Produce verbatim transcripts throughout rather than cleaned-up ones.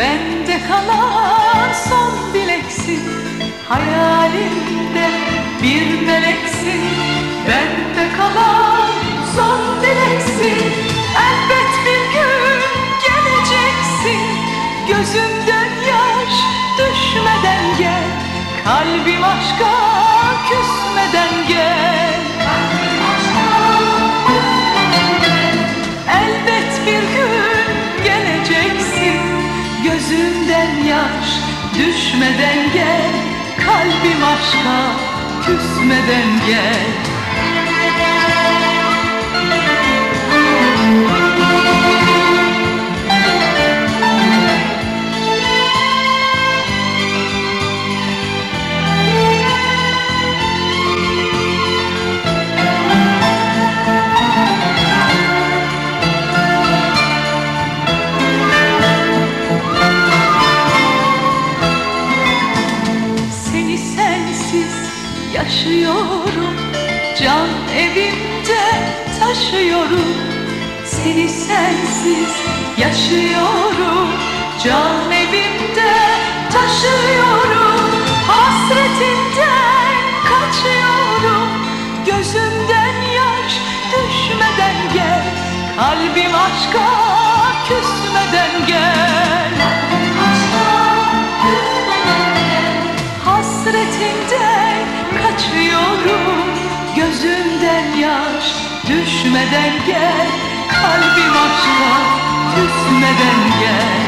bende kalan son dileksin. Hayalimde bir meleksin, bende kalan son dileksin. Elbet bir gün geleceksin, gözümden yaş düşmeden gel. Kalbim aşka küsmeden gel. Elbet bir gün geleceksin, gözümden yaş düşmeden gel. Kalbim aşka küsmeden gel. Yaşıyorum, can evimde taşıyorum. Seni sensiz yaşıyorum, can evimde taşıyorum. Hasretinden kaçıyorum, gözümden yaş düşmeden gel. Kalbim aşka küsmeden gel. Hasretinden kaçıyorum, gözümden yaş düşmeden gel. Kalbim aşka küsmeden gel.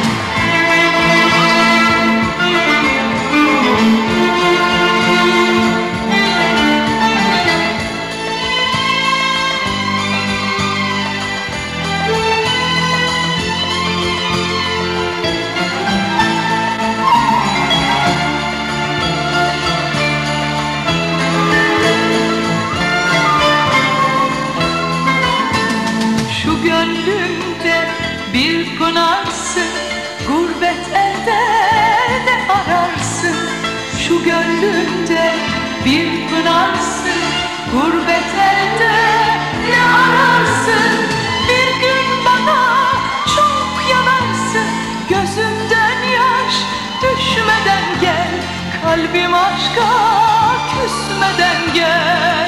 Gönlümde bir pınarsın, gurbet elde ne ararsın? Şu gönlümde bir pınarsın, gurbet elde ne ararsın? Bir gün bana çok yanarsın, gözümden yaş düşmeden gel. Kalbim aşka küsmeden gel.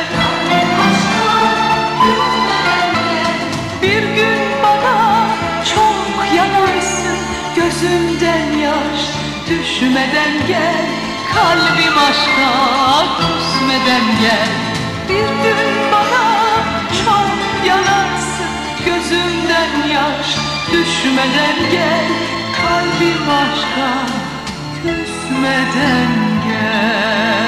Gözümden yaş düşmeden gel. Kalbim aşka küsmeden gel. Bir gün bana çok yanarsın, gözümden yaş düşmeden gel. Kalbim aşka küsmeden gel.